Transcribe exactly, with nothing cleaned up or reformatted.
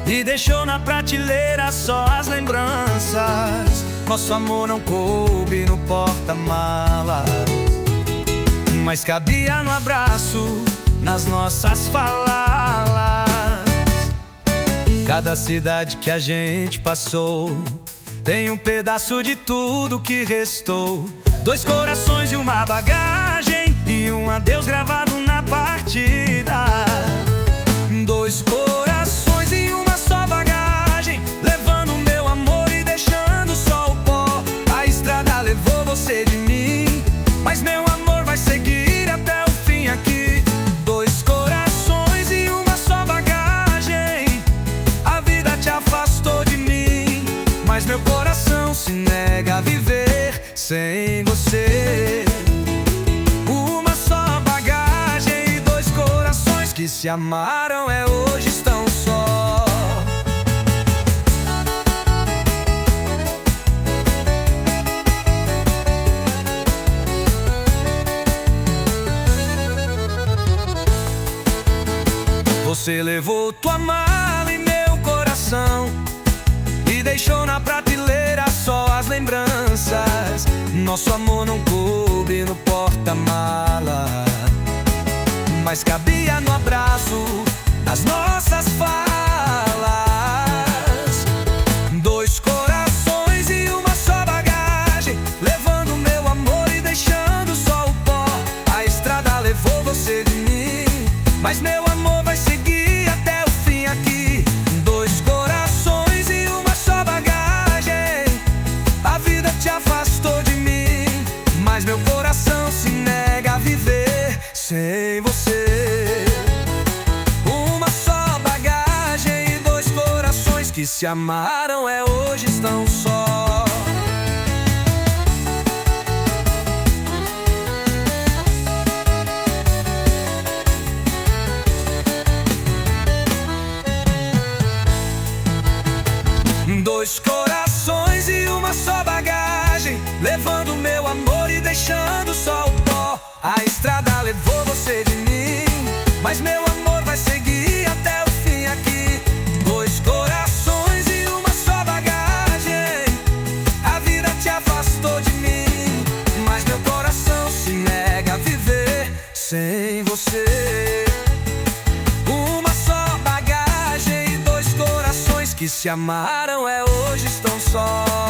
e deixou na prateleira só as lembranças. Nosso amor não coube no porta-malas, mas cabia no abraço, nas nossas falas. Cada cidade que a gente passou tem um pedaço de tudo que restou. Dois corações e uma bagagem, e um adeus gravado na partida. Dois corações e uma só bagagem, levando meu amor e deixando só o pó. A estrada levou você de mim, mas meu amor vai seguir até o fim aqui. Dois corações e uma só bagagem, a vida te afastou de mim, mas meu coração se nega a viver sem você. Uma só bagagem e dois corações que se amaram é hoje estão só. Você levou tua mala e meu coração e deixou na prateleira só as lembranças. Nosso amor não coube no porta-mala, mas cabia no abraço, nas nossas falas. Dois corações e uma só bagagem, levando meu amor e deixando só o pó. A estrada levou você de mim, mas meu amor vai seguir até o fim aqui. Dois corações e uma só bagagem, a vida te afastou de mim, mas meu coração se nega a viver sem você. Uma só bagagem e dois corações que se amaram é hoje estão só. Dois corações e uma só bagagem, levando meu amor e deixando só o pó. A estrada levou você de mim, mas meu amor vai seguir até o fim aqui. Dois corações e uma só bagagem, a vida te afastou de mim, mas meu coração se nega a viver sem você. Uma só bagagem e dois corações que se amaram é hoje estão só.